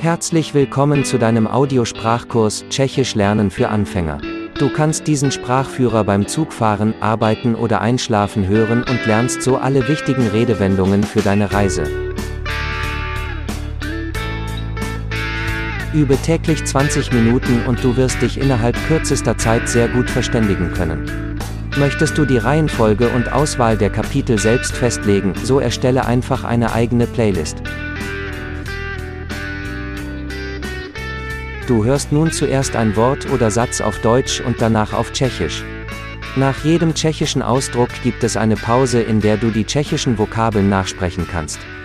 Herzlich willkommen zu deinem Audiosprachkurs Tschechisch lernen für Anfänger. Du kannst diesen Sprachführer beim Zugfahren, Arbeiten oder Einschlafen hören und lernst so alle wichtigen Redewendungen für deine Reise. Übe täglich 20 Minuten und du wirst dich innerhalb kürzester Zeit sehr gut verständigen können. Möchtest du die Reihenfolge und Auswahl der Kapitel selbst festlegen, so erstelle einfach eine eigene Playlist. Du hörst nun zuerst ein Wort oder Satz auf Deutsch und danach auf Tschechisch. Nach jedem tschechischen Ausdruck gibt es eine Pause, in der du die tschechischen Vokabeln nachsprechen kannst.